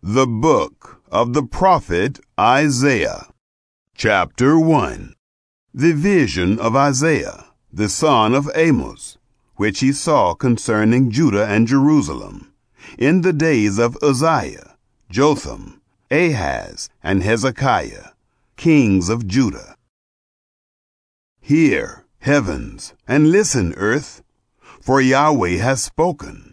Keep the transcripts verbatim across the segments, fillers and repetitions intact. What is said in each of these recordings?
The Book of the Prophet Isaiah. Chapter one. The vision of Isaiah, the son of Amos, which he saw concerning Judah and Jerusalem, in the days of Uzziah, Jotham, Ahaz, and Hezekiah, kings of Judah. Hear, heavens, and listen, earth, for Yahweh has spoken.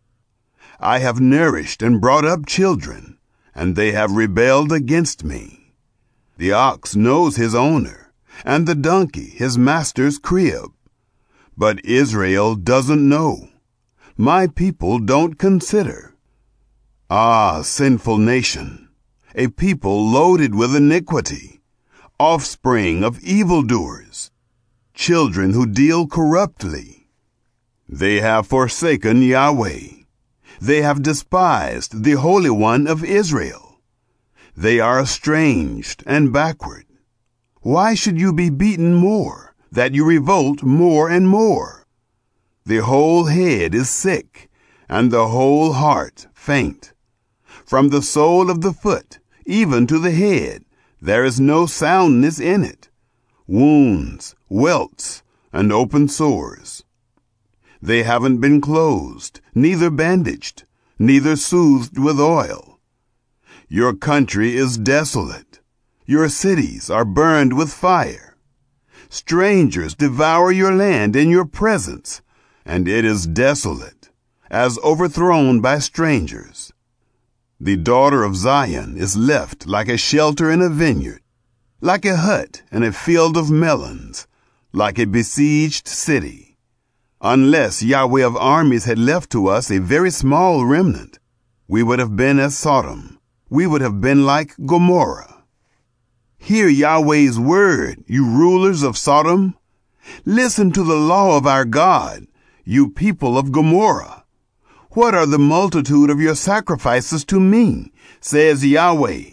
I have nourished and brought up children, and they have rebelled against me. The ox knows his owner, and the donkey his master's crib. But Israel doesn't know. My people don't consider. Ah, sinful nation, a people loaded with iniquity, offspring of evildoers, children who deal corruptly. They have forsaken Yahweh. They have despised the Holy One of Israel. They are estranged and backward. Why should you be beaten more, that you revolt more and more? The whole head is sick, and the whole heart faint. From the sole of the foot, even to the head, there is no soundness in it. Wounds, welts, and open sores. They haven't been closed, neither bandaged, neither soothed with oil. Your country is desolate. Your cities are burned with fire. Strangers devour your land in your presence, and it is desolate, as overthrown by strangers. The daughter of Zion is left like a shelter in a vineyard, like a hut in a field of melons, like a besieged city. Unless Yahweh of armies had left to us a very small remnant, we would have been as Sodom. We would have been like Gomorrah. Hear Yahweh's word, you rulers of Sodom. Listen to the law of our God, you people of Gomorrah. What are the multitude of your sacrifices to me, says Yahweh?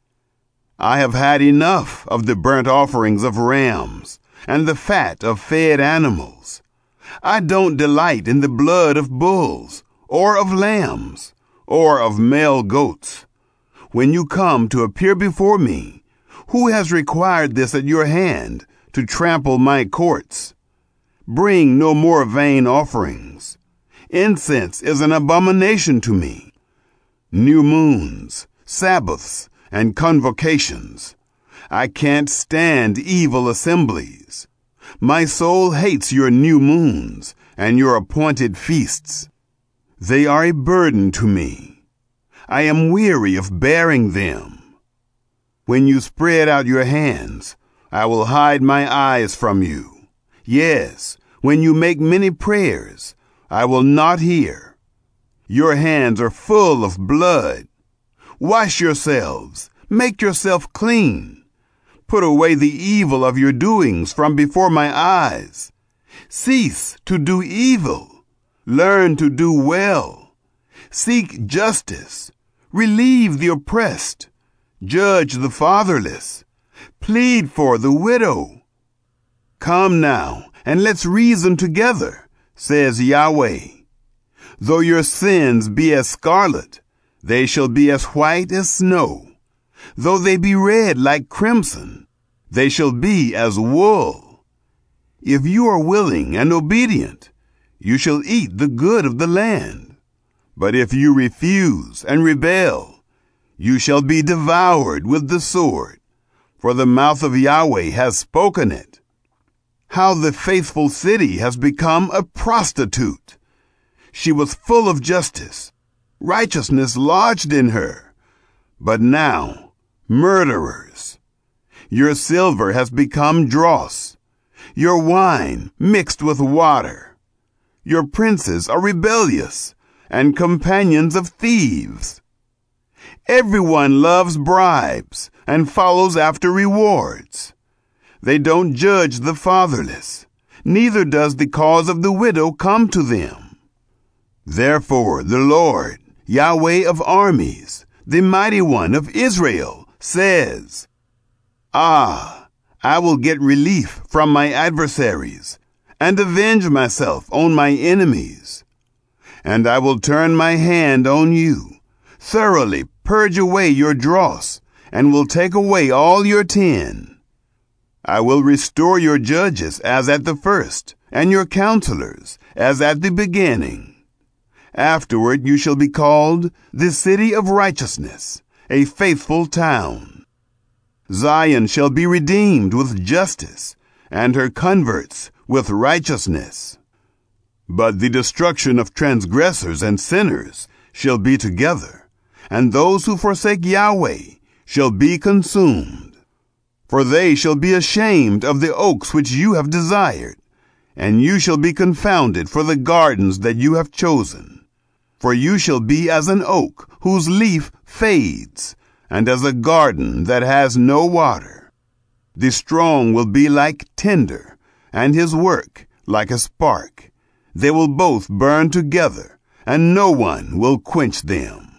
I have had enough of the burnt offerings of rams and the fat of fed animals. I don't delight in the blood of bulls, or of lambs, or of male goats. When you come to appear before me, who has required this at your hand, to trample my courts? Bring no more vain offerings. Incense is an abomination to me. New moons, Sabbaths, and convocations. I can't stand evil assemblies. My soul hates your new moons and your appointed feasts. They are a burden to me. I am weary of bearing them. When you spread out your hands, I will hide my eyes from you. Yes, when you make many prayers, I will not hear. Your hands are full of blood. Wash yourselves, make yourself clean. Put away the evil of your doings from before my eyes. Cease to do evil. Learn to do well. Seek justice. Relieve the oppressed. Judge the fatherless. Plead for the widow. Come now, and let's reason together, says Yahweh. Though your sins be as scarlet, they shall be as white as snow. Though they be red like crimson, they shall be as wool. If you are willing and obedient, you shall eat the good of the land. But if you refuse and rebel, you shall be devoured with the sword, for the mouth of Yahweh has spoken it. How the faithful city has become a prostitute. She was full of justice. Righteousness lodged in her. But now, murderers. Your silver has become dross, your wine mixed with water. Your princes are rebellious and companions of thieves. Everyone loves bribes and follows after rewards. They don't judge the fatherless, neither does the cause of the widow come to them. Therefore the Lord, Yahweh of armies, the mighty one of Israel, says, Ah, I will get relief from my adversaries, and avenge myself on my enemies. And I will turn my hand on you, thoroughly purge away your dross, and will take away all your tin. I will restore your judges as at the first, and your counselors as at the beginning. Afterward you shall be called the city of righteousness, a faithful town. Zion shall be redeemed with justice, and her converts with righteousness. But the destruction of transgressors and sinners shall be together, and those who forsake Yahweh shall be consumed. For they shall be ashamed of the oaks which you have desired, and you shall be confounded for the gardens that you have chosen. For you shall be as an oak whose leaf fades, and as a garden that has no water. The strong will be like tinder, and his work like a spark. They will both burn together, and no one will quench them.